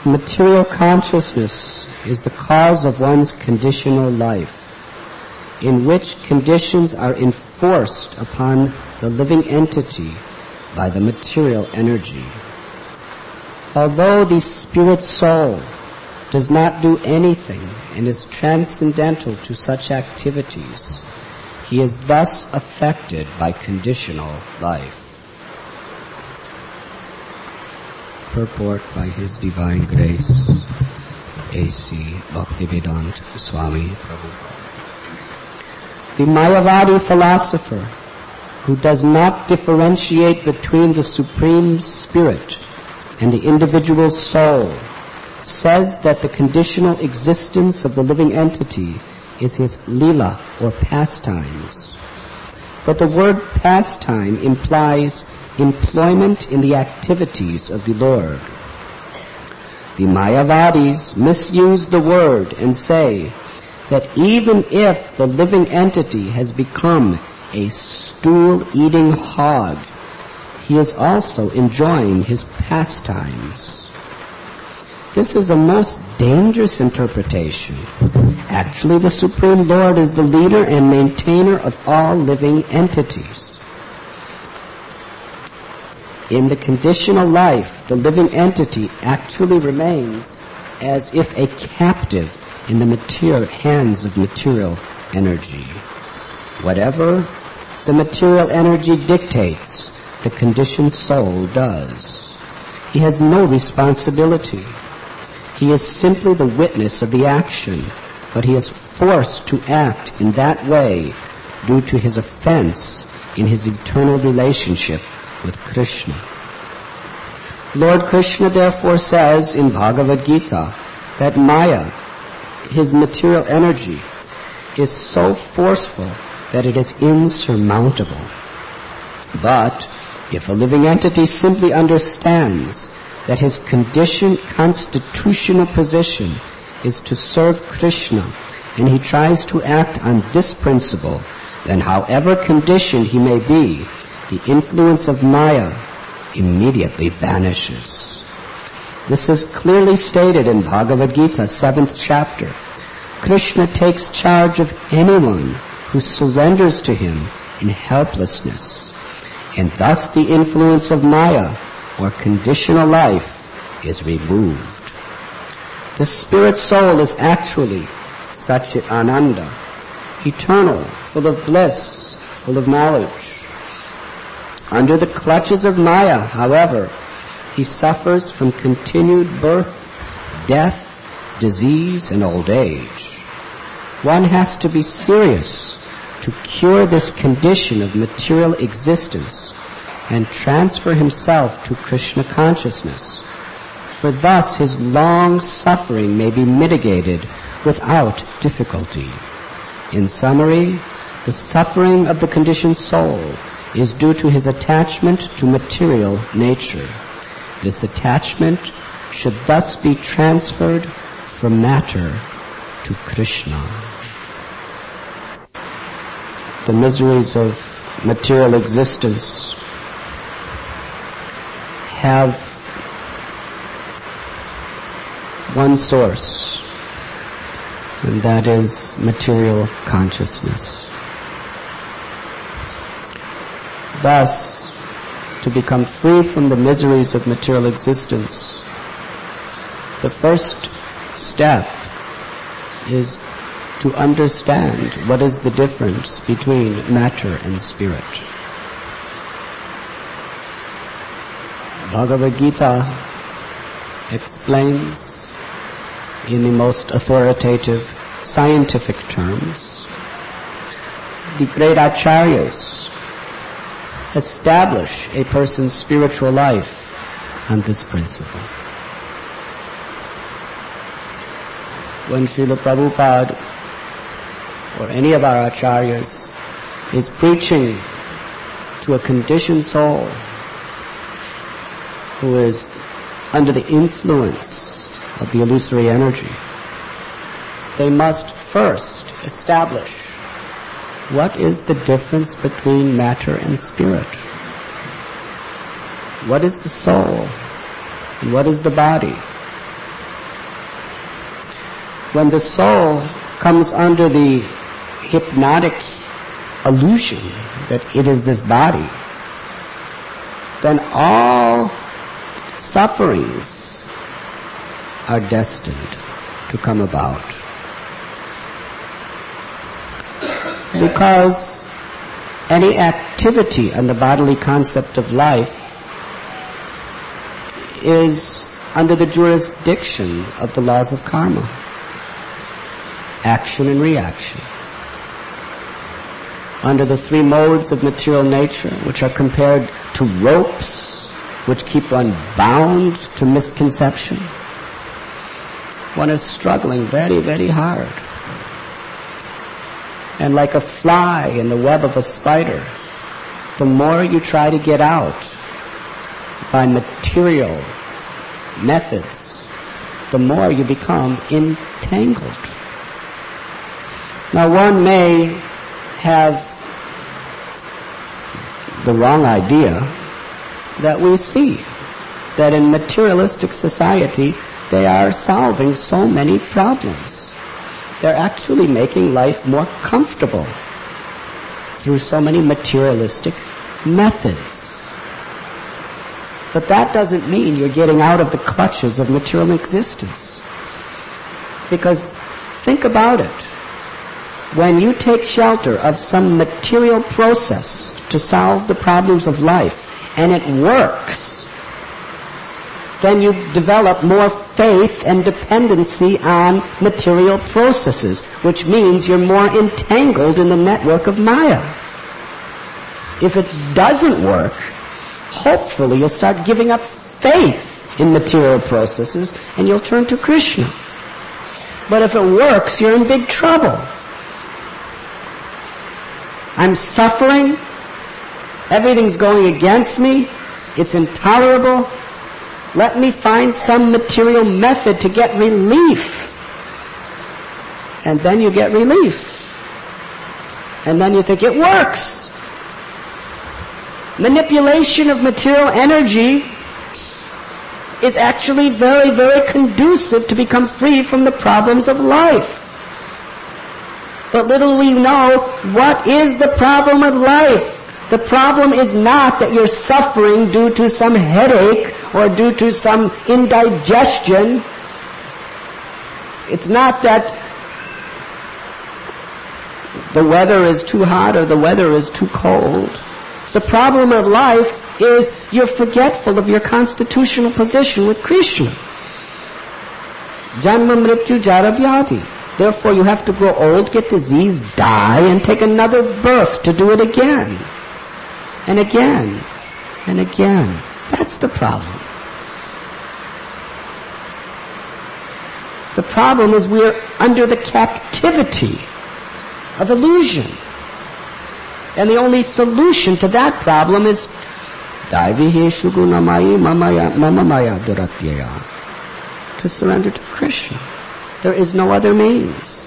Material consciousness is the cause of one's conditional life, in which conditions are enforced upon the living entity by the material energy. Although the spirit soul does not do anything and is transcendental to such activities, he is thus affected by conditional life. Purport by His Divine Grace, A.C. Bhaktivedanta Swami Prabhupada. The Mayavadi philosopher, who does not differentiate between the Supreme Spirit and the individual soul, says that the conditional existence of the living entity is his lila or pastimes. But the word pastime implies employment in the activities of the Lord. The Mayavadis misuse the word and say that even if the living entity has become a stool-eating hog, he is also enjoying his pastimes. This is a most dangerous interpretation. Actually, the Supreme Lord is the leader and maintainer of all living entities. In the conditional life, the living entity actually remains as if a captive in the hands of material energy. Whatever the material energy dictates, the conditioned soul does. He has no responsibility. He is simply the witness of the action, but he is forced to act in that way due to his offense in his eternal relationship with Krishna. Lord Krishna therefore says in Bhagavad Gita that Maya, his material energy, is so forceful that it is insurmountable. But if a living entity simply understands that his conditioned constitutional position is to serve Krishna, and he tries to act on this principle, then however conditioned he may be, the influence of Maya immediately vanishes. This is clearly stated in Bhagavad Gita, 7th chapter. Krishna takes charge of anyone who surrenders to him in helplessness, and thus the influence of Maya, or conditional life, is removed. The spirit soul is actually Satchit Ananda, eternal, full of bliss, full of knowledge. Under the clutches of Maya, however, he suffers from continued birth, death, disease, and old age. One has to be serious to cure this condition of material existence and transfer himself to Krishna consciousness, for thus his long suffering may be mitigated without difficulty. In summary, the suffering of the conditioned soul is due to his attachment to material nature. This attachment should thus be transferred from matter to Krishna. The miseries of material existence have one source, and that is material consciousness. Thus, to become free from the miseries of material existence, the first step is to understand what is the difference between matter and spirit. Bhagavad Gita explains in the most authoritative scientific terms. The great acharyas establish a person's spiritual life on this principle. When Srila Prabhupada or any of our acharyas is preaching to a conditioned soul who is under the influence of the illusory energy, they must first establish what is the difference between matter and spirit. What is the soul and what is the body? when the soul comes under the hypnotic illusion that it is this body, then all sufferings are destined to come about. Because any activity on the bodily concept of life is under the jurisdiction of the laws of karma, action and reaction. Under the three modes of material nature, which are compared to ropes which keep one bound to misconception, one is struggling very, very hard. And like a fly in the web of a spider, the more you try to get out by material methods, the more you become entangled. Now one may have the wrong idea that we see that in materialistic society they are solving so many problems. They're actually making life more comfortable through so many materialistic methods. But that doesn't mean you're getting out of the clutches of material existence. Because think about it. When you take shelter of some material process to solve the problems of life, and it works, then you develop more faith and dependency on material processes, which means you're more entangled in the network of Maya. If it doesn't work, hopefully you'll start giving up faith in material processes and you'll turn to Krishna. But if it works, you're in big trouble. I'm suffering. Everything's going against me. It's intolerable. Let me find some material method to get relief. And then you get relief. And then you think it works. Manipulation of material energy is actually very, very conducive to become free from the problems of life. But little we know, what is the problem of life? The problem is not that you're suffering due to some headache or due to some indigestion. It's not that the weather is too hot or the weather is too cold. The problem of life is you're forgetful of your constitutional position with Krishna. Janma mrityu jara vyadhi. Therefore you have to grow old, get disease, die, and take another birth to do it again. And again. And again. That's the problem. The problem is we're under the captivity of illusion. And the only solution to that problem is Daiviheshu gunamayi mama maya duratyaya. To surrender to Krishna. There is no other means.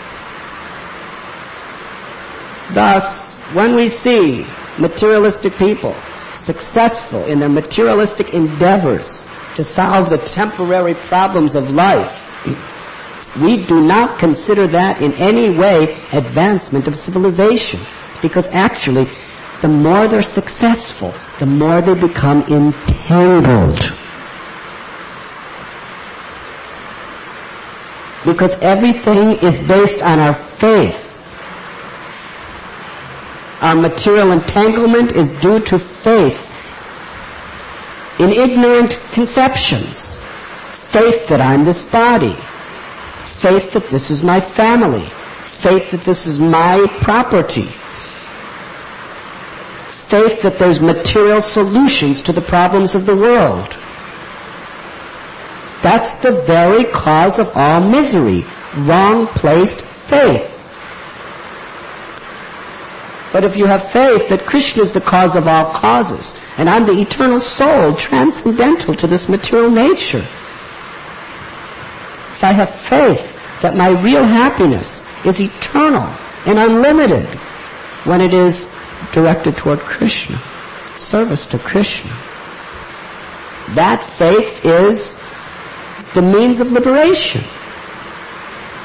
Thus, when we see materialistic people successful in their materialistic endeavors to solve the temporary problems of life, we do not consider that in any way advancement of civilization. Because actually, the more they're successful, the more they become entangled. Because everything is based on our faith. Our material entanglement is due to faith in ignorant conceptions. Faith that I'm this body. Faith that this is my family. Faith that this is my property. Faith that there's material solutions to the problems of the world. That's the very cause of all misery. Wrong-placed faith. But if you have faith that Krishna is the cause of all causes, and I'm the eternal soul, transcendental to this material nature, if I have faith that my real happiness is eternal and unlimited when it is directed toward Krishna, service to Krishna, that faith is the means of liberation.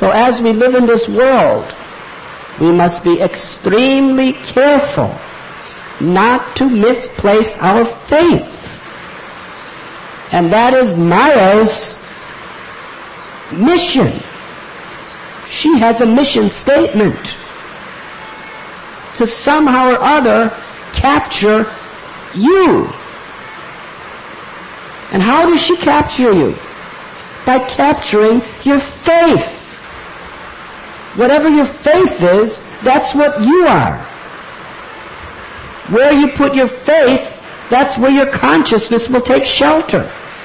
So as we live in this world, we must be extremely careful not to misplace our faith. And that is Maya's mission. She has a mission statement to somehow or other capture you. And how does she capture you? By capturing your faith. Whatever your faith is, that's what you are. Where you put your faith, that's where your consciousness will take shelter.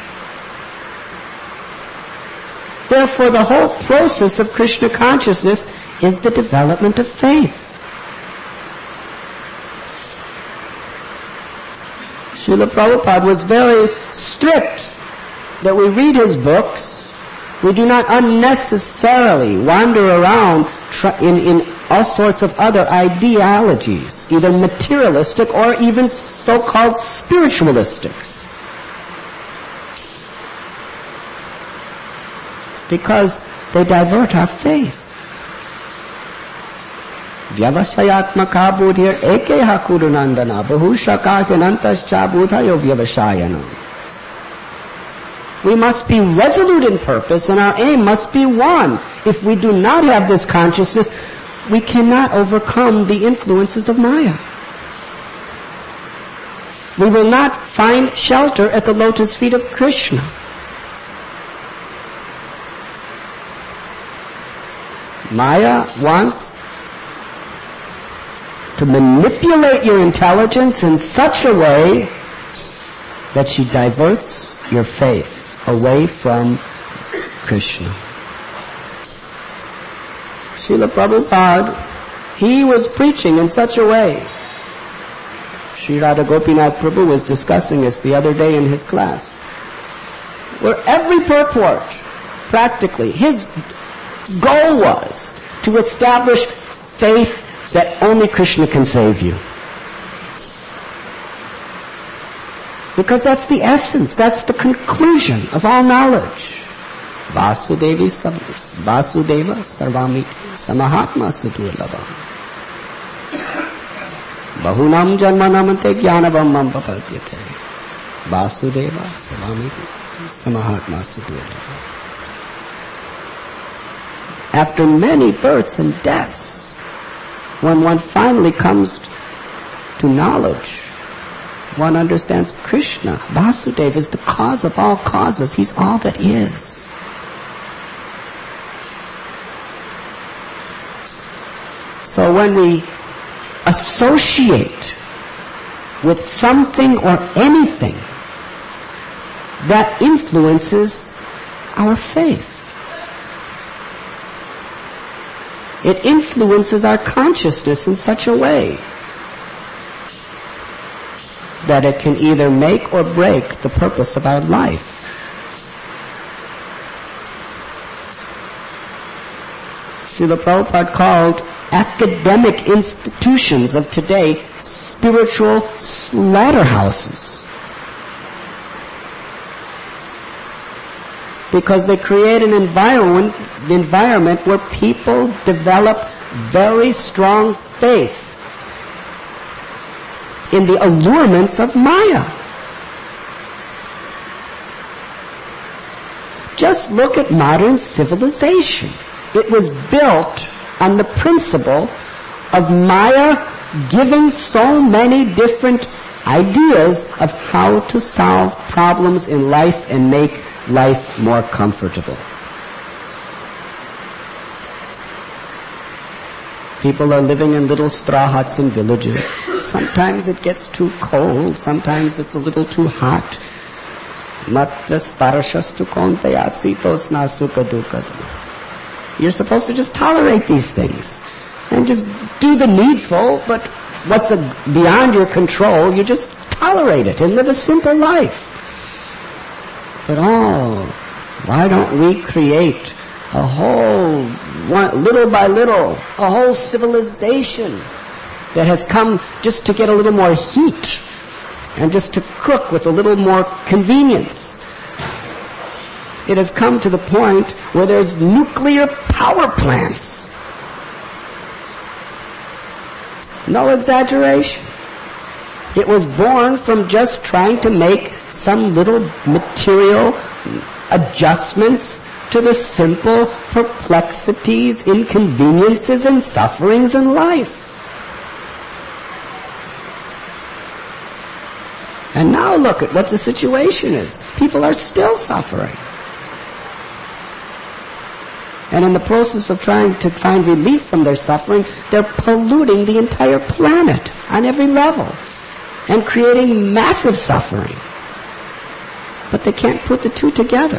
Therefore, the whole process of Krishna consciousness is the development of faith. Srila Prabhupada was very strict that we read his books. We do not unnecessarily wander around in all sorts of other ideologies, either materialistic or even so-called spiritualistics. Because they divert our faith. Vyavasayatmaka buddhir ekeha kurunandana bahushaka hinantascha buddhayo vyavasayana. We must be resolute in purpose, and our aim must be one. If we do not have this consciousness, we cannot overcome the influences of Maya. We will not find shelter at the lotus feet of Krishna. Maya wants to manipulate your intelligence in such a way that she diverts your faith away from Krishna. Srila Prabhupada, he was preaching in such a way. Sri Radha Gopinath Prabhu was discussing this the other day in his class, where every purport, practically, his goal was to establish faith that only Krishna can save you. Because that's the essence, that's the conclusion of all knowledge. Vasudeva sarvamiti samahatma sudurlabha. Bahunam janmanamante jnanavam papadyate. Vasudeva sarvamiti samahatma sudurlabha. After many births and deaths, when one finally comes to knowledge, one understands Krishna. Vasudeva is the cause of all causes. He's all that is. So when we associate with something or anything that influences our faith, it influences our consciousness in such a way that it can either make or break the purpose of our life. Srila Prabhupada called academic institutions of today spiritual slaughterhouses, because they create an environment where people develop very strong faith in the allurements of Maya. Just look at modern civilization. It was built on the principle of Maya giving so many different ideas of how to solve problems in life and make life more comfortable. People are living in little straw huts in villages. Sometimes it gets too cold. Sometimes it's a little too hot. You're supposed to just tolerate these things and just do the needful, but what's beyond your control, you just tolerate it and live a simple life. But why don't we create a whole, little by little, a whole civilization that has come just to get a little more heat and just to cook with a little more convenience? it has come to the point where there's nuclear power plants. No exaggeration. It was born from just trying to make some little material adjustments to the simple perplexities, inconveniences, and sufferings in life. And now look at what the situation is. People are still suffering. And in the process of trying to find relief from their suffering, they're polluting the entire planet on every level and creating massive suffering. But they can't put the two together.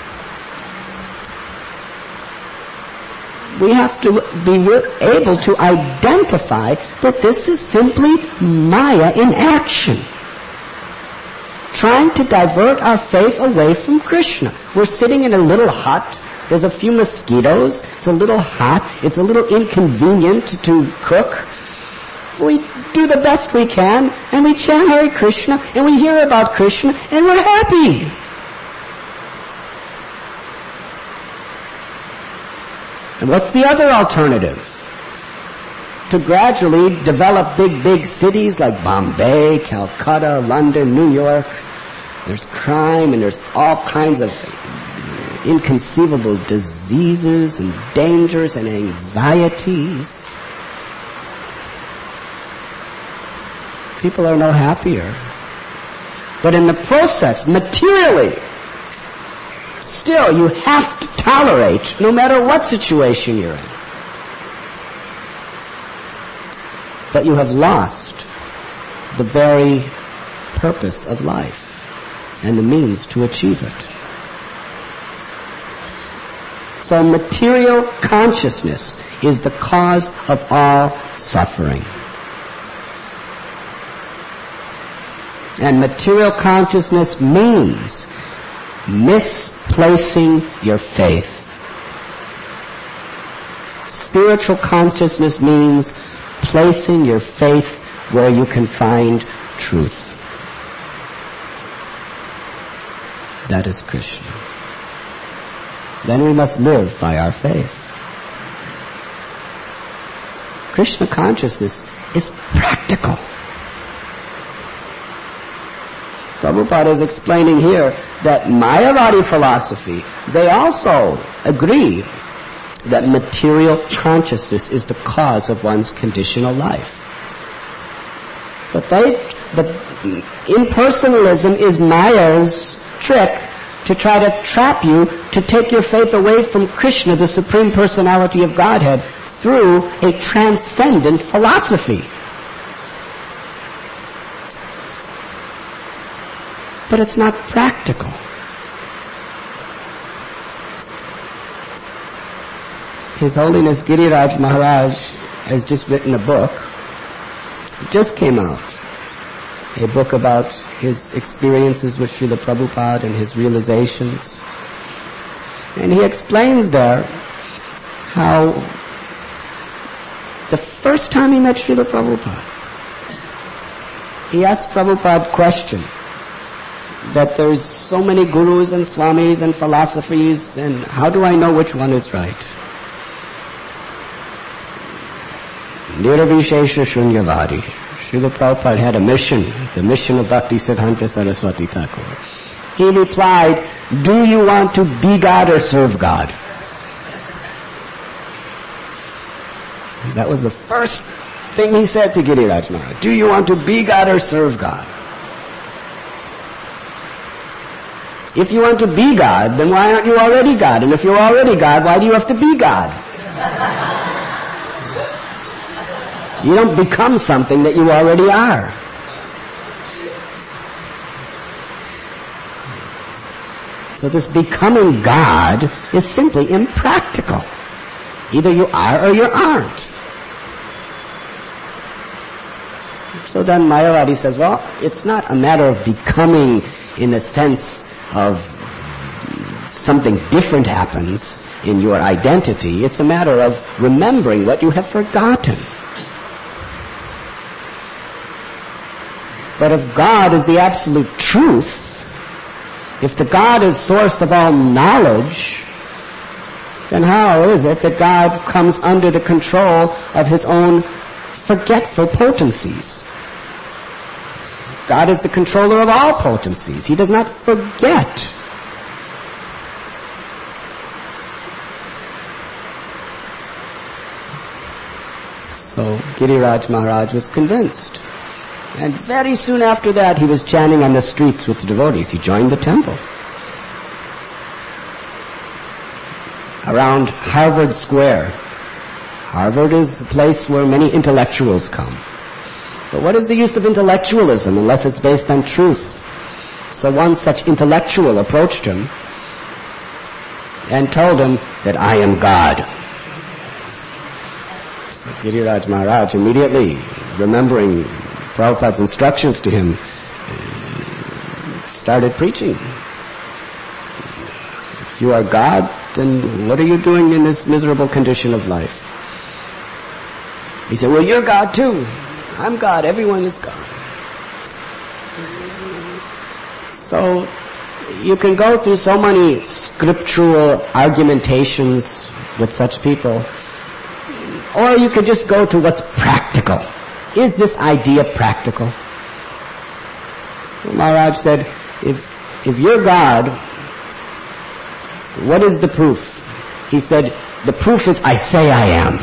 We have to be able to identify that this is simply Maya in action, trying to divert our faith away from Krishna. We're sitting in a little hut. There's a few mosquitoes. It's a little hot. It's a little inconvenient to cook. We do the best we can, and we chant Hare Krishna, and we hear about Krishna, and we're happy. And what's the other alternative? To gradually develop big cities like Bombay, Calcutta, London, New York. There's crime, and there's all kinds of inconceivable diseases and dangers and anxieties. People are no happier. But in the process, materially, still you have to tolerate no matter what situation you're in. But you have lost the very purpose of life and the means to achieve it. So material consciousness is the cause of all suffering. And material consciousness means misplacing your faith. Spiritual consciousness means placing your faith where you can find truth. That is Krishna. Then we must live by our faith. Krishna consciousness is practical. Prabhupada is explaining here that Mayavadi philosophy, they also agree that material consciousness is the cause of one's conditional life. But impersonalism is Maya's trick to try to trap you to take your faith away from Krishna, the Supreme Personality of Godhead, through a transcendent philosophy. But it's not practical. His Holiness Giriraj Maharaj has just written a book. It just came out. A book about his experiences with Srila Prabhupada and his realizations. And he explains there how the first time he met Srila Prabhupada, he asked Prabhupada a question, that there's so many gurus and swamis and philosophies, and how do I know which one is right? Nirvishesha Shunyavadi. Srila Prabhupada had a mission, the mission of Bhaktisiddhanta Saraswati Thakur. He replied, do you want to be God or serve God? That was the first thing he said to Giriraj Maharaj. Do you want to be God or serve God? If you want to be God, then why aren't you already God? And if you're already God, why do you have to be God? You don't become something that you already are. So this becoming God is simply impractical. Either you are or you aren't. So then Mayavadi says, well, it's not a matter of becoming in the sense of something different happens in your identity. It's a matter of remembering what you have forgotten. But if God is the absolute truth, If the God is source of all knowledge, then how is it that God comes under the control of his own forgetful potencies? God is the controller of all potencies. He does not forget. So Giriraj Maharaj was convinced. And very soon after that, he was chanting on the streets with the devotees. He joined the temple. Around Harvard Square. Harvard is a place where many intellectuals come. But what is the use of intellectualism unless it's based on truth? So one such intellectual approached him and told him that I am God. So Giriraj Maharaj immediately, remembering Prabhupada's instructions to him, started preaching. If you are God, then what are you doing in this miserable condition of life? He said, well, you're God too. I'm God. Everyone is God. So you can go through so many scriptural argumentations with such people, or you could just go to what's practical. Is this idea practical? Well, Maharaj said, if you're God, what is the proof? He said, the proof is I say I am.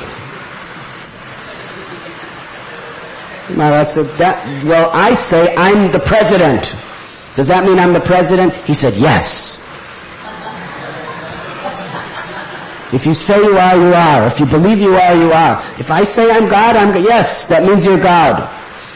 Maharaj said, well, I say I'm the president. Does that mean I'm the president? He said, yes. If you say you are, you are. If you believe you are, you are. If I say I'm God, I'm God. Yes, that means you're God.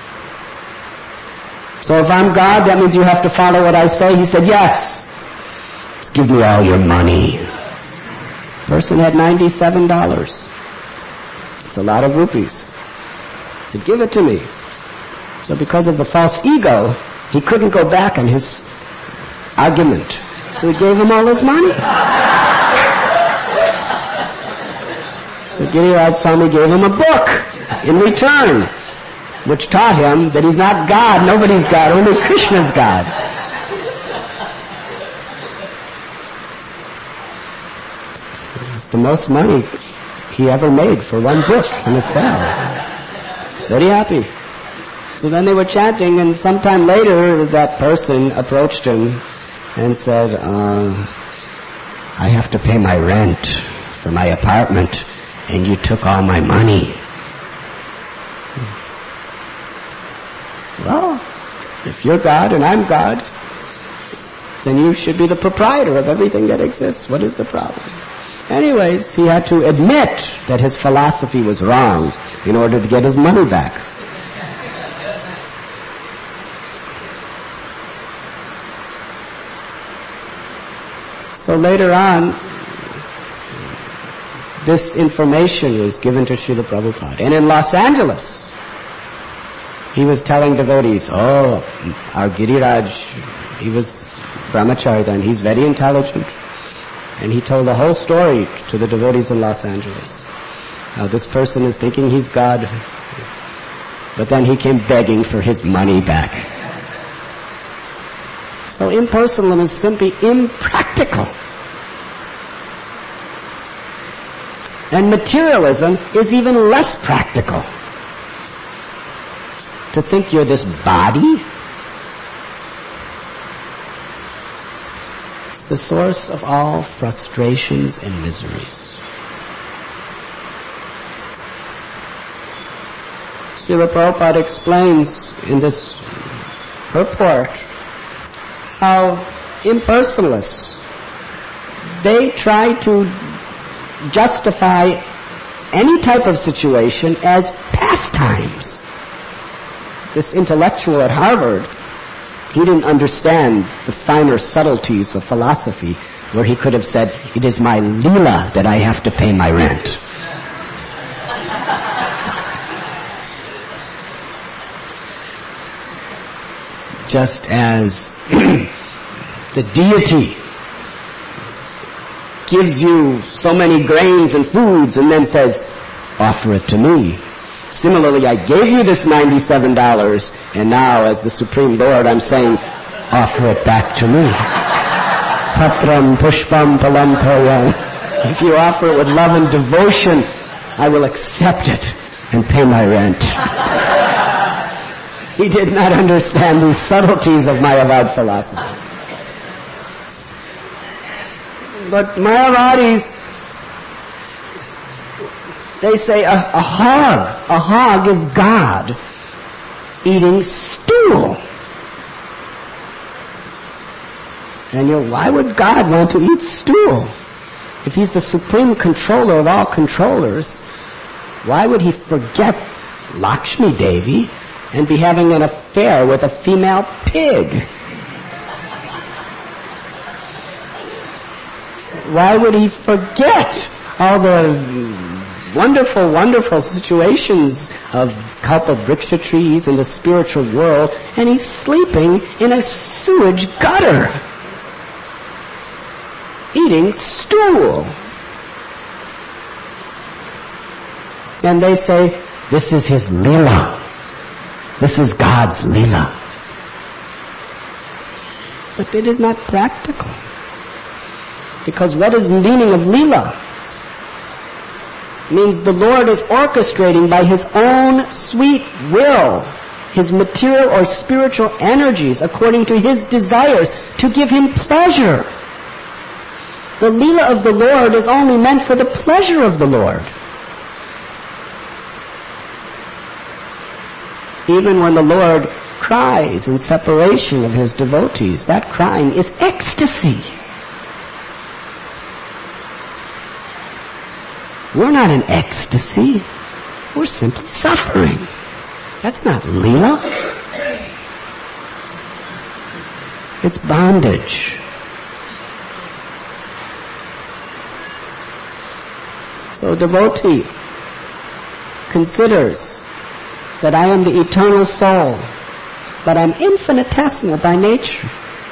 So if I'm God, that means you have to follow what I say. He said, yes. Just give me all your money. The person had $97. It's a lot of rupees. He said, give it to me. So because of the false ego, he couldn't go back on his argument. So he gave him all his money. So Giriraj Swami gave him a book in return, which taught him that he's not God, nobody's God, only Krishna's God. It's the most money he ever made for one book in a cell. Very happy. So then they were chanting, and sometime later that person approached him and said, I have to pay my rent for my apartment, and you took all my money. Well, if you're God and I'm God, then you should be the proprietor of everything that exists. What is the problem? Anyways, he had to admit that his philosophy was wrong in order to get his money back. So later on, this information was given to Srila Prabhupada. And in Los Angeles, he was telling devotees, our Giriraj, he was brahmachari then, he's very intelligent. And he told the whole story to the devotees in Los Angeles. Now this person is thinking he's God, but then he came begging for his money back. So impersonalism is simply impractical. And materialism is even less practical. To think you're this body, it's the source of all frustrations and miseries. Srila Prabhupada explains in this purport how impersonalists, they try to justify any type of situation as pastimes. This intellectual at Harvard, he didn't understand the finer subtleties of philosophy, where he could have said, it is my leela that I have to pay my rent. Just as the deity gives you so many grains and foods and then says, offer it to me. Similarly, I gave you this $97, and now as the Supreme Lord, I'm saying, offer it back to me. Patram pushpam palam toyam. If you offer it with love and devotion, I will accept it and pay my rent. He did not understand these subtleties of Mayavad philosophy. But Mayavadis, they say a hog is God eating stool. And why would God want to eat stool? If he's the supreme controller of all controllers, why would he forget Lakshmi Devi and be having an affair with a female pig? Why would he forget all the wonderful, wonderful situations of Kalpa-vriksha trees in the spiritual world, and he's sleeping in a sewage gutter, eating stool? And they say, this is his Leela. This is God's Leela. But it is not practical. Because what is the meaning of Leela? It means the Lord is orchestrating by His own sweet will His material or spiritual energies according to His desires to give Him pleasure. The Leela of the Lord is only meant for the pleasure of the Lord. Even when the Lord cries in separation of His devotees, that crying is ecstasy. We're not in ecstasy. We're simply suffering. That's not Leela. It's bondage. So a devotee considers that I am the eternal soul, but I'm infinitesimal by nature.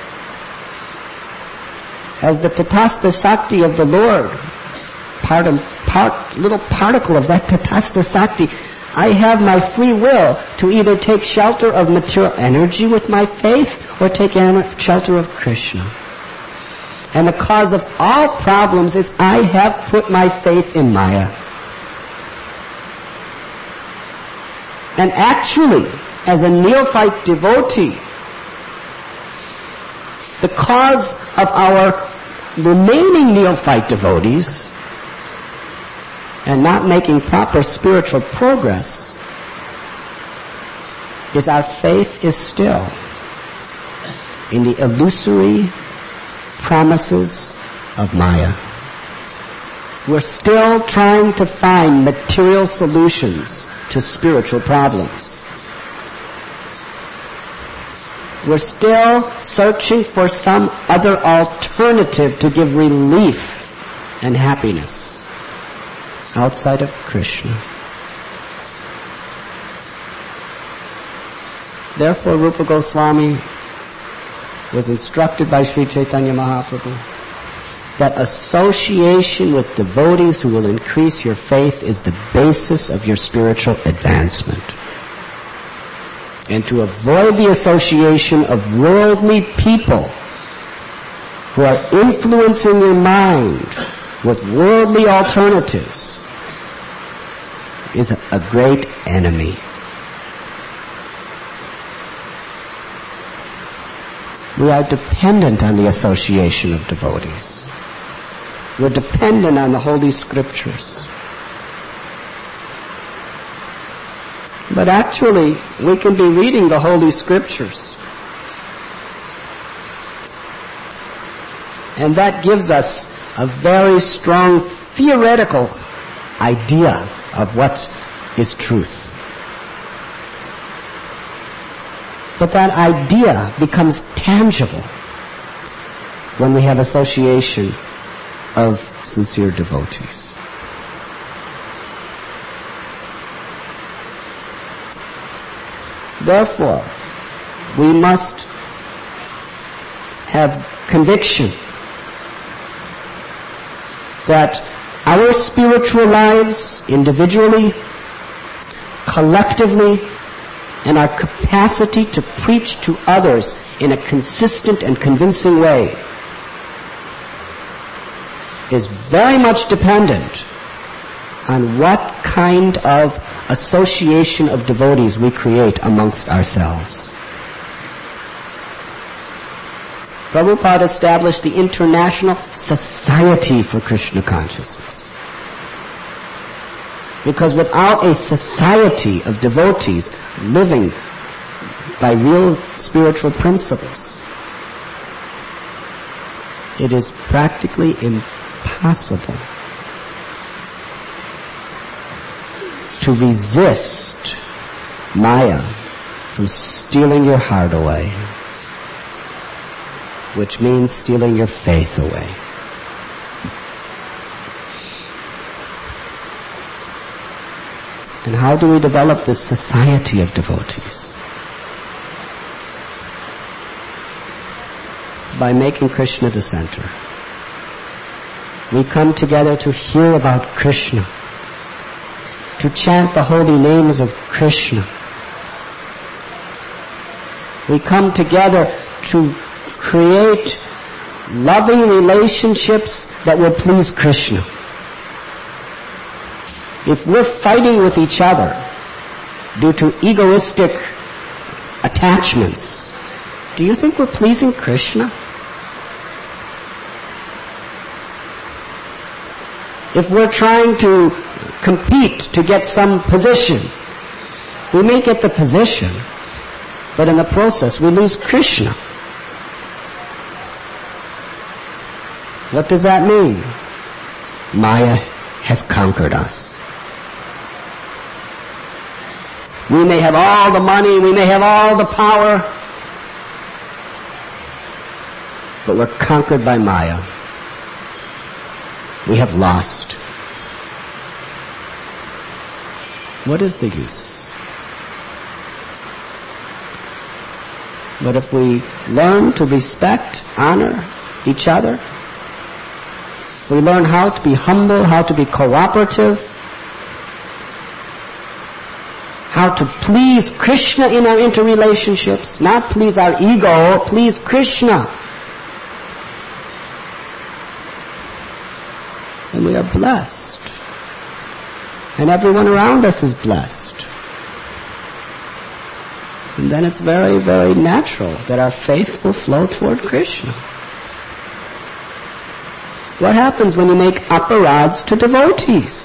As the Tatastha Shakti of the Lord, little particle of that Tatastha Shakti, I have my free will to either take shelter of material energy with my faith or take shelter of Krishna. And the cause of all problems is I have put my faith in Maya. And actually, as a neophyte devotee, the cause of our remaining neophyte devotees and not making proper spiritual progress is our faith is still in the illusory promises of Maya. We're still trying to find material solutions to spiritual problems. We're still searching for some other alternative to give relief and happiness outside of Krishna. Therefore, Rupa Goswami was instructed by Sri Chaitanya Mahaprabhu that association with devotees who will increase your faith is the basis of your spiritual advancement. And to avoid the association of worldly people who are influencing your mind with worldly alternatives is a great enemy. We are dependent on the association of devotees. We're dependent on the Holy Scriptures. But actually, we can be reading the Holy Scriptures. And that gives us a very strong theoretical idea of what is truth. But that idea becomes tangible when we have association of sincere devotees. Therefore, we must have conviction that our spiritual lives, individually, collectively, and our capacity to preach to others in a consistent and convincing way is very much dependent on what kind of association of devotees we create amongst ourselves. Prabhupada established the International Society for Krishna Consciousness. Because without a society of devotees living by real spiritual principles, it is practically impossible to resist Maya from stealing your heart away, which means stealing your faith away. And how do we develop this society of devotees? By making Krishna the center. We come together to hear about Krishna, to chant the holy names of Krishna. We come together to create loving relationships that will please Krishna. If we're fighting with each other due to egoistic attachments, do you think we're pleasing Krishna? If we're trying to compete to get some position, we may get the position, but in the process we lose Krishna. What does that mean? Maya has conquered us. We may have all the money, we may have all the power, but we're conquered by Maya. We have lost. What is the use? But if we learn to respect, honor each other, we learn how to be humble, how to be cooperative, how to please Krishna in our interrelationships, not please our ego, please Krishna. And we are blessed. And everyone around us is blessed. And then it's very, very natural that our faith will flow toward Krishna. What happens when you make aparads to devotees?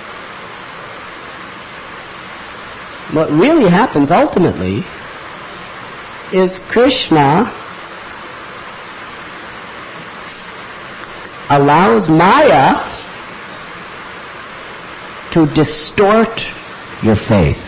What really happens ultimately is Krishna allows Maya to distort your faith.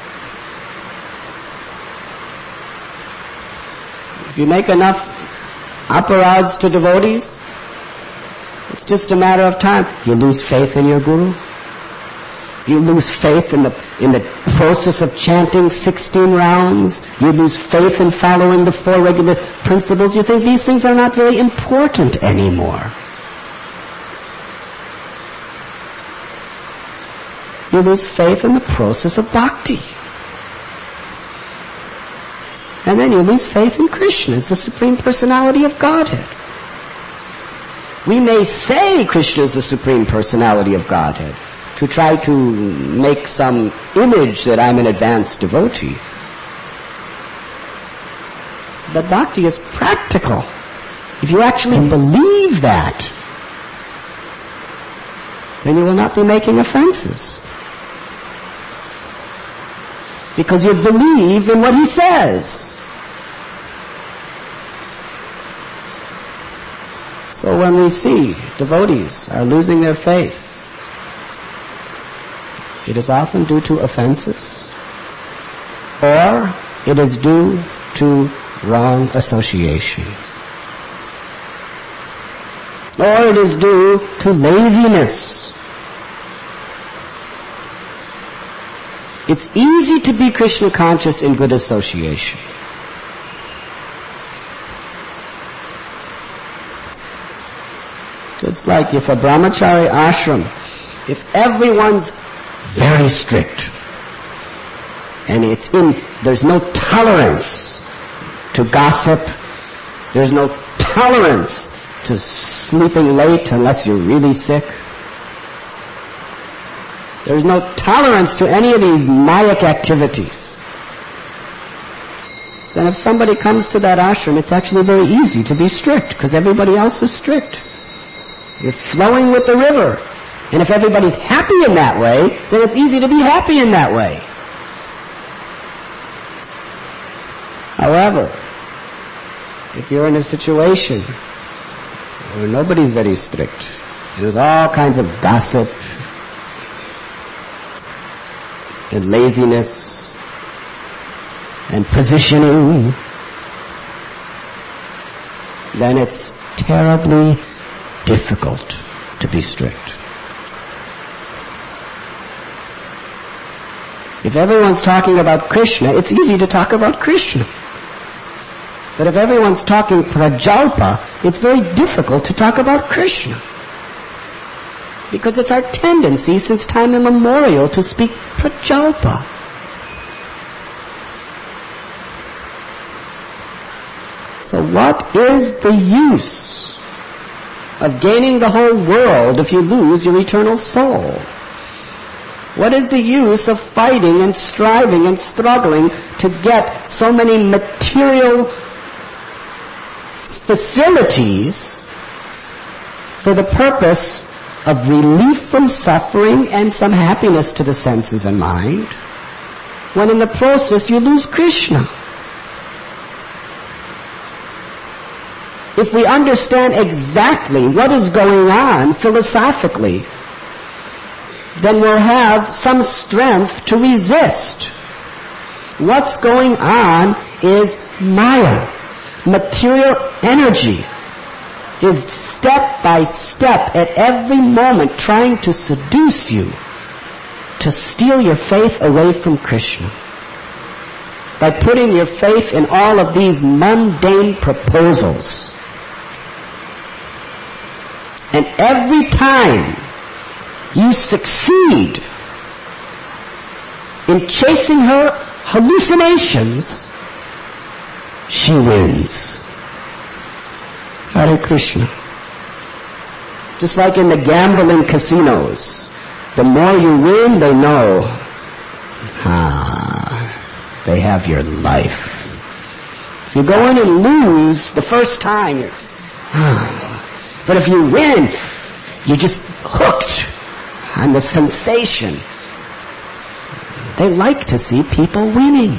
If you make enough aparads to devotees, it's just a matter of time. You lose faith in your guru. You lose faith in the process of chanting 16 rounds. You lose faith in following the 4 regular principles. You think these things are not very important anymore. You lose faith in the process of bhakti. And then you lose faith in Krishna as the Supreme Personality of Godhead. We may say Krishna is the Supreme Personality of Godhead to try to make some image that I'm an advanced devotee. But bhakti is practical. If you actually believe that, then you will not be making offenses. Because you believe in what he says. So when we see devotees are losing their faith, it is often due to offenses, or it is due to wrong association, or it is due to laziness. It's easy to be Krishna conscious in good association. Just like if a brahmachari ashram, if everyone's very strict, and there's no tolerance to gossip, there's no tolerance to sleeping late unless you're really sick. There's no tolerance to any of these Mayic activities. Then if somebody comes to that ashram, it's actually very easy to be strict because everybody else is strict. You're flowing with the river. And if everybody's happy in that way, then it's easy to be happy in that way. However, if you're in a situation where nobody's very strict, there's all kinds of gossip and laziness and positioning, then it's terribly difficult to be strict. If everyone's talking about Krishna, it's easy to talk about Krishna. But if everyone's talking prajalpa, it's very difficult to talk about Krishna. Because it's our tendency since time immemorial to speak prajalpa. So what is the use of gaining the whole world if you lose your eternal soul? What is the use of fighting and striving and struggling to get so many material facilities for the purpose of relief from suffering and some happiness to the senses and mind, when in the process you lose Krishna? If we understand exactly what is going on philosophically, then we'll have some strength to resist. What's going on is Maya. Material energy is step by step at every moment trying to seduce you to steal your faith away from Krishna. By putting your faith in all of these mundane proposals. And every time you succeed in chasing her hallucinations, she wins. Hare Krishna. Just like in the gambling casinos, the more you win, they know, they have your life. If you go in and lose the first time, you're, but if you win, you're just hooked on the sensation. They like to see people winning.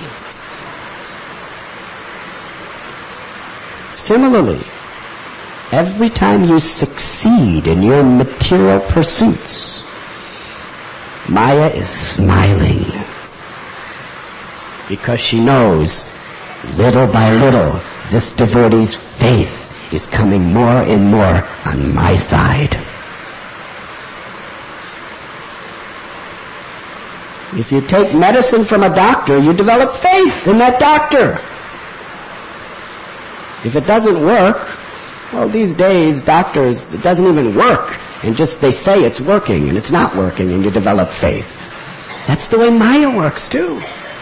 Similarly, every time you succeed in your material pursuits, Maya is smiling because she knows little by little this devotee's faith is coming more and more on my side. If you take medicine from a doctor, you develop faith in that doctor. If it doesn't work, well, these days, doctors, it doesn't even work. And just they say it's working, and it's not working, and you develop faith. That's the way Maya works, too.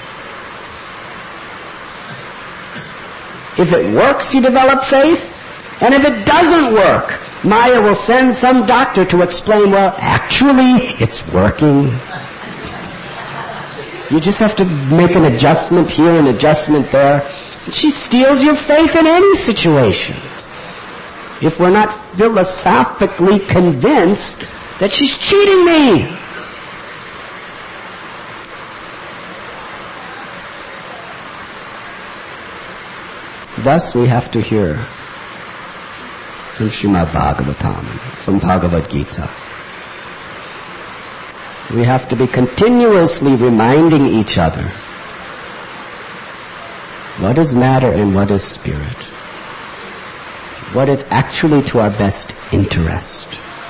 If it works, you develop faith. And if it doesn't work, Maya will send some doctor to explain, well, actually, it's working. You just have to make an adjustment here, an adjustment there. She steals your faith in any situation. If we're not philosophically convinced that she's cheating me. Thus we have to hear from Srimad Bhagavatam, from Bhagavad Gita. We have to be continuously reminding each other what is matter and what is spirit. What is actually to our best interest.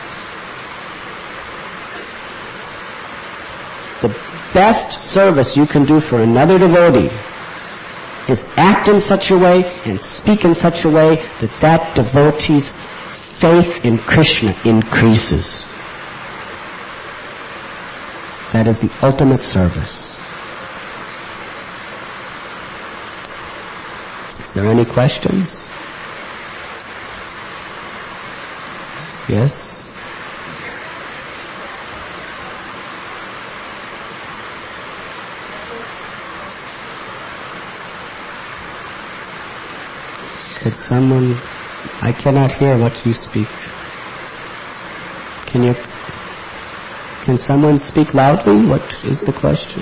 The best service you can do for another devotee is act in such a way and speak in such a way that that devotee's faith in Krishna increases. That is the ultimate service. Is there any questions? Yes? Could someone... I cannot hear what you speak. Can someone speak loudly? What is the question?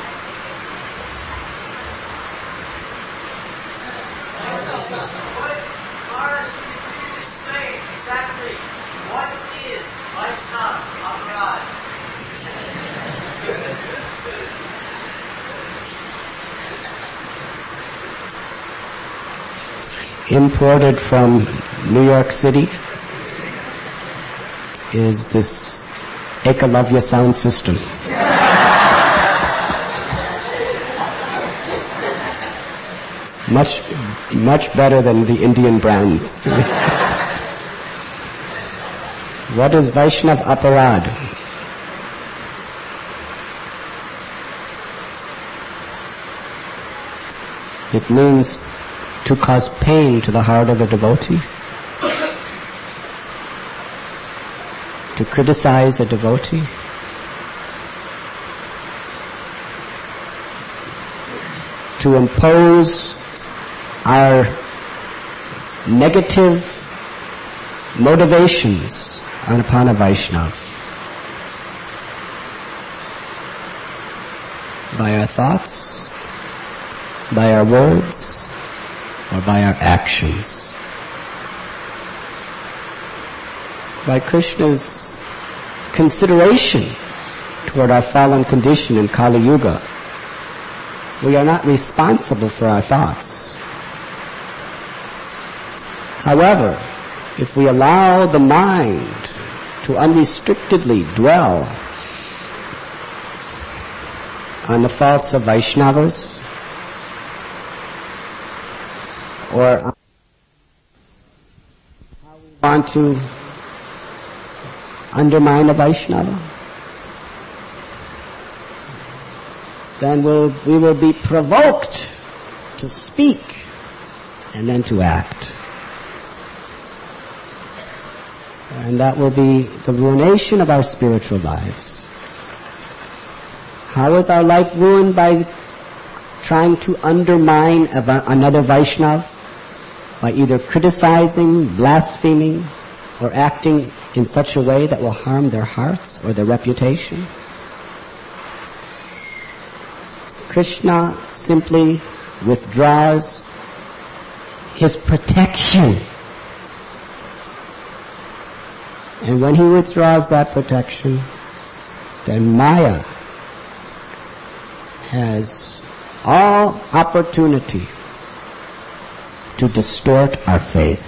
Imported from New York City is this Ekalavya sound system. Much better than the Indian brands. What is Vaishnav Aparad? It means to cause pain to the heart of a devotee, to criticize a devotee, to impose our negative motivations upon a Vaishnava by our thoughts, by our words, or by our actions. By Krishna's consideration toward our fallen condition in Kali Yuga, we are not responsible for our thoughts. However, if we allow the mind to unrestrictedly dwell on the faults of Vaishnavas, or how we want to undermine a Vaishnava, then we will be provoked to speak and then to act. And that will be the ruination of our spiritual lives. How is our life ruined? By trying to undermine another Vaishnava, by either criticizing, blaspheming, or acting in such a way that will harm their hearts or their reputation. Krishna simply withdraws his protection. And when he withdraws that protection, then Maya has all opportunity to distort our faith.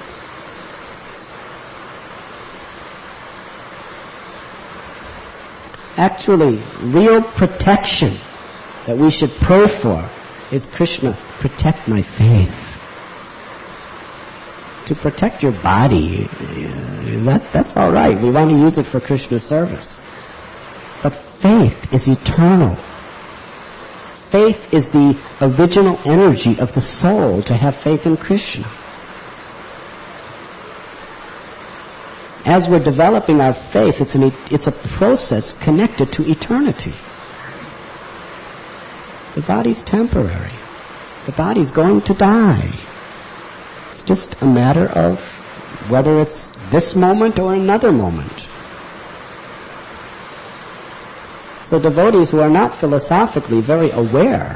Actually, real protection that we should pray for is, Krishna, protect my faith. To protect your body, that's all right. We want to use it for Krishna's service. But faith is eternal. Faith is the original energy of the soul, to have faith in Krishna. As we're developing our faith, it's a process connected to eternity. The body's temporary. The body's going to die. It's just a matter of whether it's this moment or another moment. So devotees who are not philosophically very aware,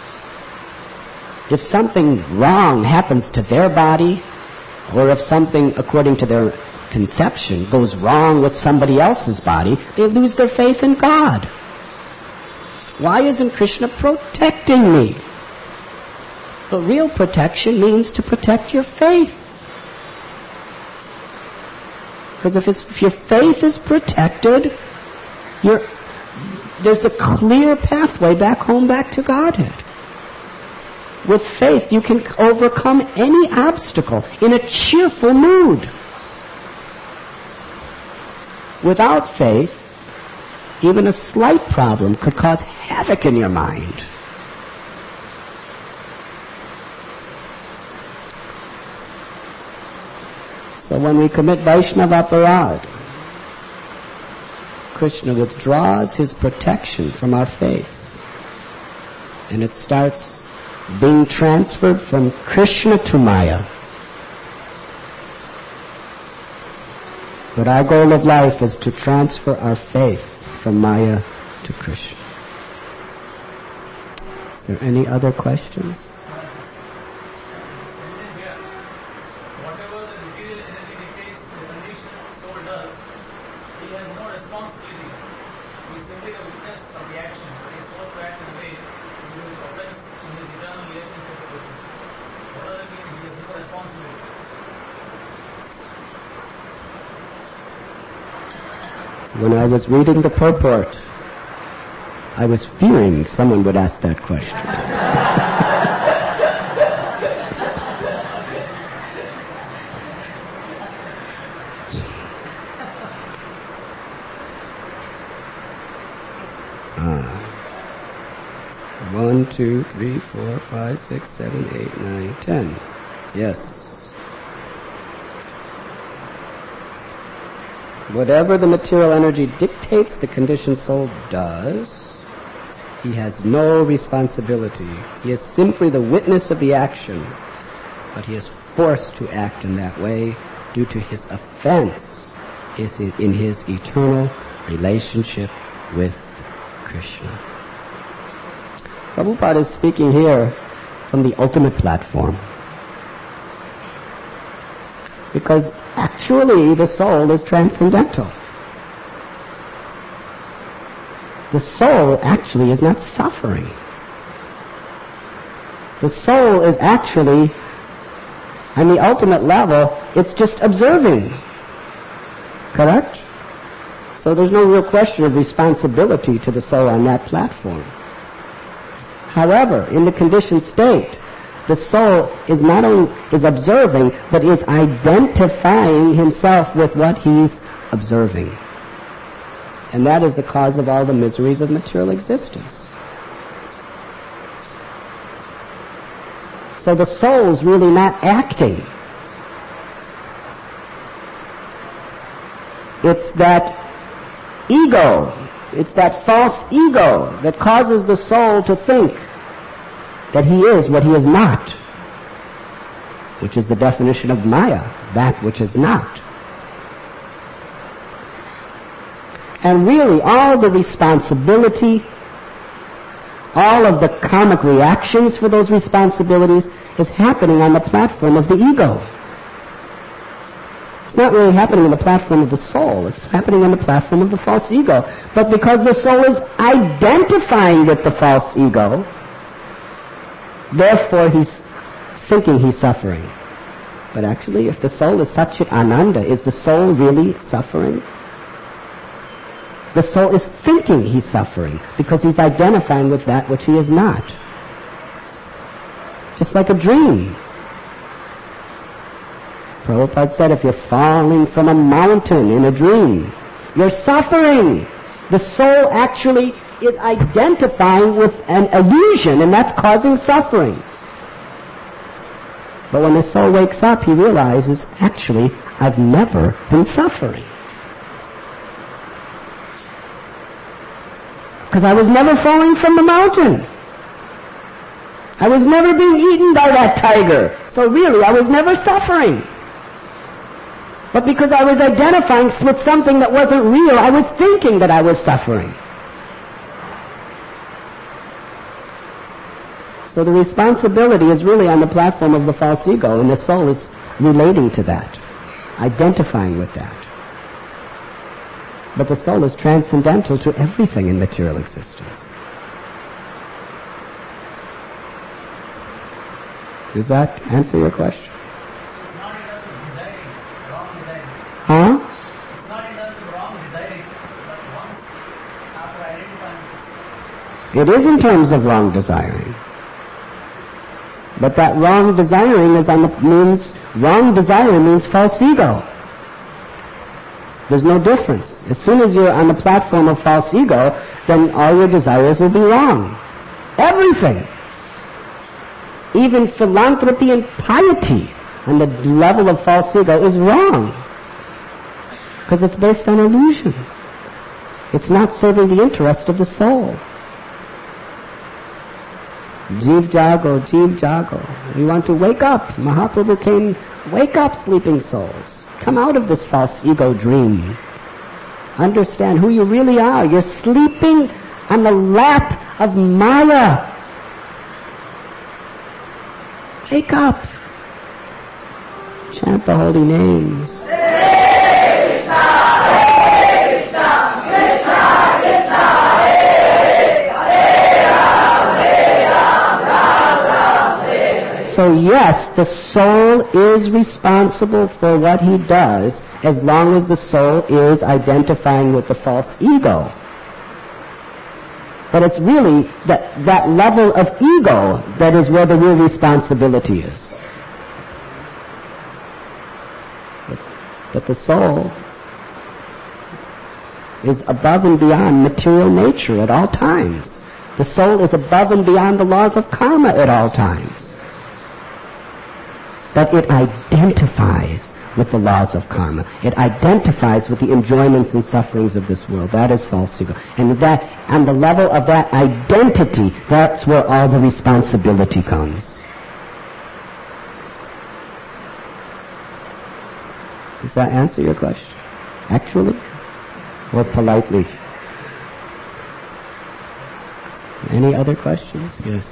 if something wrong happens to their body, or if something, according to their conception, goes wrong with somebody else's body, they lose their faith in God. Why isn't Krishna protecting me? But real protection means to protect your faith. Because if your faith is protected, there's a clear pathway back home, back to Godhead. With faith, you can overcome any obstacle in a cheerful mood. Without faith, even a slight problem could cause havoc in your mind. So when we commit Vaishnava aparad, Krishna withdraws his protection from our faith, and it starts being transferred from Krishna to Maya. But our goal of life is to transfer our faith from Maya to Krishna. Is there any other questions? Whatever the material energy dictates the condition soul does, he has no responsibility. He is simply the witness of the action, but he is forced to act in a way which will offense in his eternal relationship with Krishna. What does it mean? He has no responsibility. When I was reading the purport, I was fearing someone would ask that question. One, 2, 3, 4, 5, 6, 7, 8, 9, 10. Yes. Whatever the material energy dictates the conditioned soul does, he has no responsibility. He is simply the witness of the action, but he is forced to act in that way due to his offense in his eternal relationship with Krishna. Prabhupada is speaking here from the ultimate platform, because actually the soul is transcendental. The soul actually is not suffering. The soul is actually, on the ultimate level, it's just observing. Correct? So there's no real question of responsibility to the soul on that platform. However, in the conditioned state, the soul is not only is observing, but is identifying himself with what he's observing. And that is the cause of all the miseries of material existence. So the soul's really not acting. It's that ego, it's that false ego that causes the soul to think that he is what he is not, which is the definition of Maya, that which is not. And really, all the responsibility, all of the karmic reactions for those responsibilities is happening on the platform of the ego. It's not really happening on the platform of the soul. It's happening on the platform of the false ego. But because the soul is identifying with the false ego, therefore he's thinking he's suffering. But actually, if the soul is Satchit Ananda, is the soul really suffering? The soul is thinking he's suffering because he's identifying with that which he is not. Just like a dream. Prabhupada said, if you're falling from a mountain in a dream, you're suffering. The soul actually is identifying with an illusion, and that's causing suffering. But when the soul wakes up, he realizes, actually, I've never been suffering. Because I was never falling from the mountain. I was never being eaten by that tiger. So really, I was never suffering. But because I was identifying with something that wasn't real, I was thinking that I was suffering. So the responsibility is really on the platform of the false ego, and the soul is relating to that, identifying with that. But the soul is transcendental to everything in material existence. Does that answer your question? Huh? It's not in terms of wrong desiring, but once after identifying. It is in terms of wrong desiring. But that wrong desiring is wrong desiring means false ego. There's no difference. As soon as you're on the platform of false ego, then all your desires will be wrong. Everything. Even philanthropy and piety on the level of false ego is wrong. Because it's based on illusion. It's not serving the interest of the soul. Jeev Jago, Jeev Jago. We want to wake up. Mahaprabhu came, wake up, sleeping souls. Come out of this false ego dream. Understand who you really are. You're sleeping on the lap of Maya. Wake up. Chant the holy names. So yes, the soul is responsible for what he does as long as the soul is identifying with the false ego. But it's really that level of ego that is where the real responsibility is. But the soul is above and beyond material nature at all times. The soul is above and beyond the laws of karma at all times. But it identifies with the laws of karma. It identifies with the enjoyments and sufferings of this world. That is false ego. And that, on the level of that identity, that's where all the responsibility comes. Does that answer your question? Actually? Or politely? Any other questions? Yes.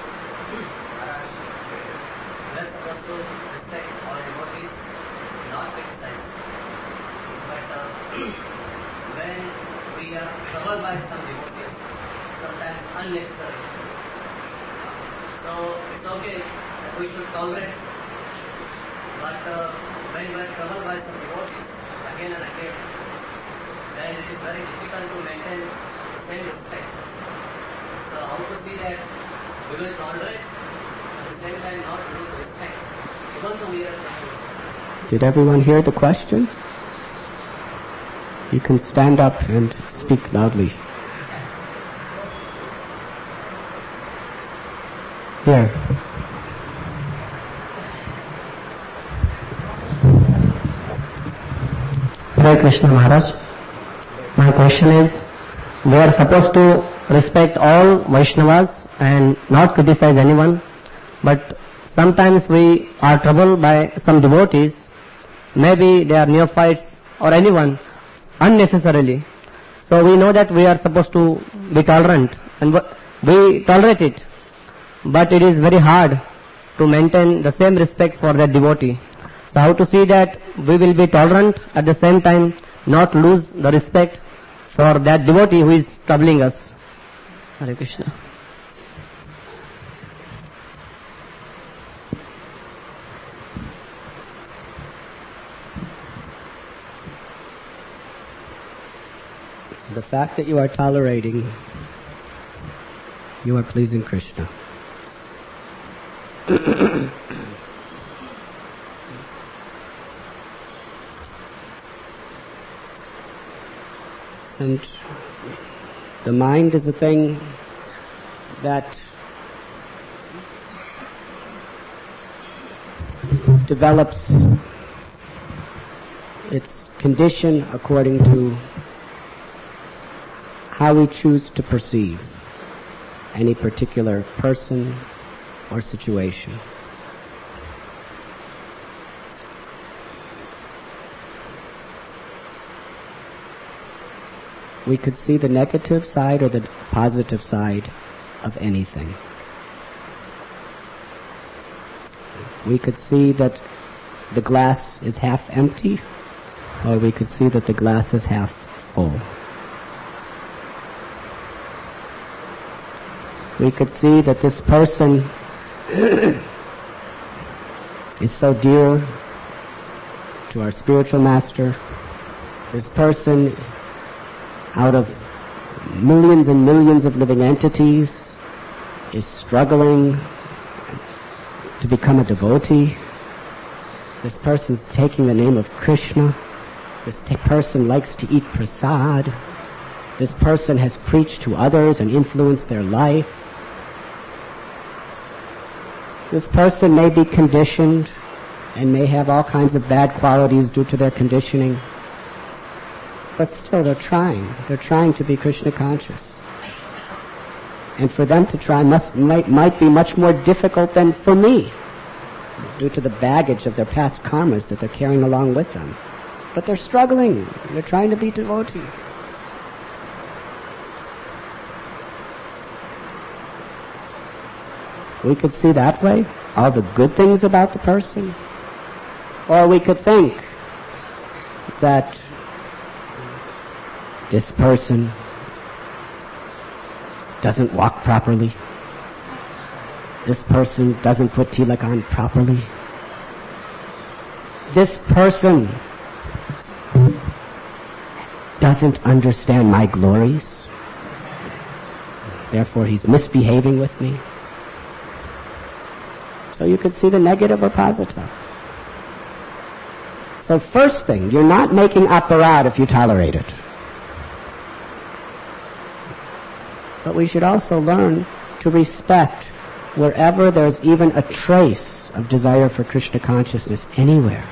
So it's okay that we should tolerate, but when we are troubled by some devotees again and again, then it is very difficult to maintain the same respect. So how to see that we will tolerate at the same time not lose respect, even though we are troubled. Did everyone hear the question? You can stand up and speak loudly. Here. Hare Krishna Maharaj. My question is, we are supposed to respect all Vaishnavas and not criticize anyone, but sometimes we are troubled by some devotees, maybe they are neophytes or anyone, unnecessarily. So we know that we are supposed to be tolerant and we tolerate it. But it is very hard to maintain the same respect for that devotee. So how to see that we will be tolerant at the same time not lose the respect for that devotee who is troubling us. Hare Krishna. The fact that you are tolerating, you are pleasing Krishna. And the mind is a thing that develops its condition according to how we choose to perceive any particular person or situation. We could see the negative side or the positive side of anything. We could see that the glass is half empty, or we could see that the glass is half full. We could see that this person is so dear to our spiritual master. This person, out of millions and millions of living entities, is struggling to become a devotee. This person's taking the name of Krishna. This person likes to eat prasad. This person has preached to others and influenced their life. This person may be conditioned and may have all kinds of bad qualities due to their conditioning. But still, they're trying. They're trying to be Krishna conscious. And for them to try might be much more difficult than for me, due to the baggage of their past karmas that they're carrying along with them. But they're struggling. They're trying to be devotee. We could see that way, all the good things about the person. Or we could think that this person doesn't walk properly. This person doesn't put tilak on properly. This person doesn't understand my glories. Therefore, he's misbehaving with me. So you could see the negative or positive. So first thing, you're not making aparad if you tolerate it. But we should also learn to respect wherever there's even a trace of desire for Krishna consciousness anywhere.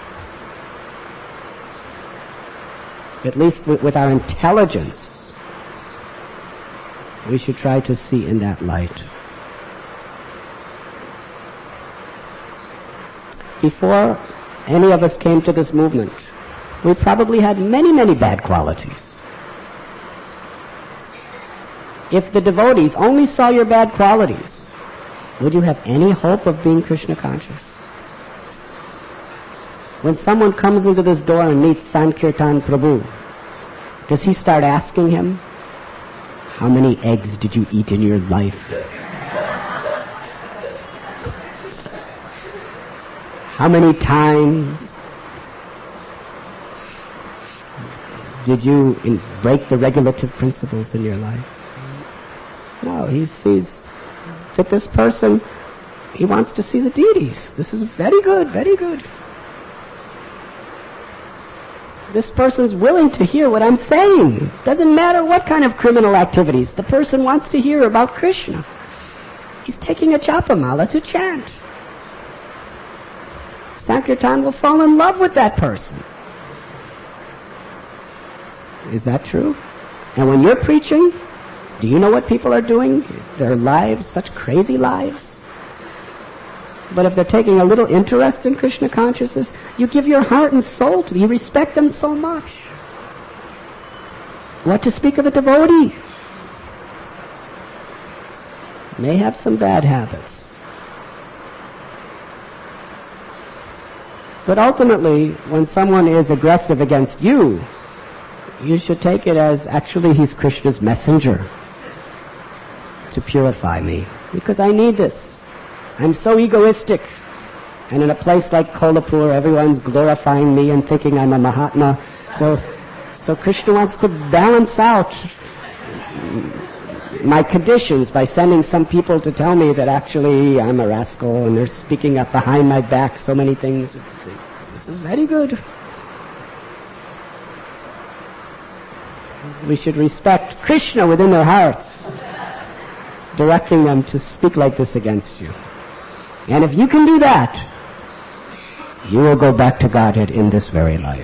At least with our intelligence, we should try to see in that light. Before any of us came to this movement, we probably had many, many bad qualities. If the devotees only saw your bad qualities, would you have any hope of being Krishna conscious? When someone comes into this door and meets Sankirtan Prabhu, does he start asking him, how many eggs did you eat in your life? How many times did you break the regulative principles in your life? No, he sees that this person, he wants to see the deities. This is very good, very good. This person's willing to hear what I'm saying. Doesn't matter what kind of criminal activities. The person wants to hear about Krishna. He's taking a japamala to chant. Sankirtan will fall in love with that person. Is that true? And when you're preaching, do you know what people are doing? Their lives, such crazy lives. But if they're taking a little interest in Krishna consciousness, you give your heart and soul to them. You respect them so much. What to speak of a devotee? May have some bad habits. But ultimately, when someone is aggressive against you, you should take it as actually he's Krishna's messenger to purify me, because I need this. I'm so egoistic, and in a place like Kolhapur, everyone's glorifying me and thinking I'm a Mahatma. So Krishna wants to balance out my conditions by sending some people to tell me that actually I'm a rascal and they're speaking up behind my back so many things. This is very good. We should respect Krishna within their hearts, directing them to speak like this against you. And if you can do that, you will go back to Godhead in this very life.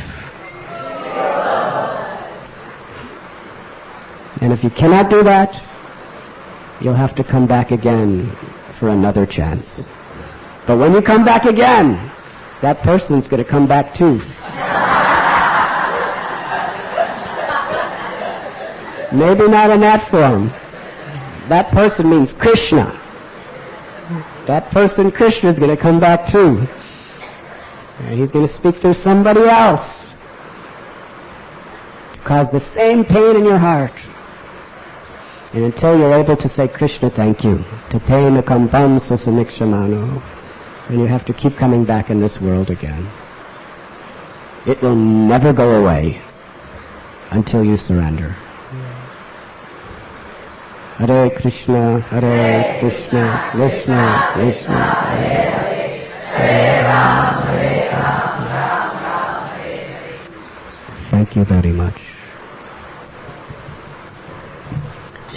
And if you cannot do that, you'll have to come back again for another chance. But when you come back again, that person's going to come back too. Maybe not in that form. That person means Krishna. That person, Krishna, is going to come back too. And he's going to speak through somebody else to cause the same pain in your heart. And until you're able to say, Krishna, thank you, Tatena kampam susamikshamano, and you have to keep coming back in this world again. It will never go away until you surrender. Hare Krishna, Hare Krishna, Krishna, Krishna, Hare Hare, Hare Ram, Hare Ram, Ram Ram, Hare Hare. Thank you very much.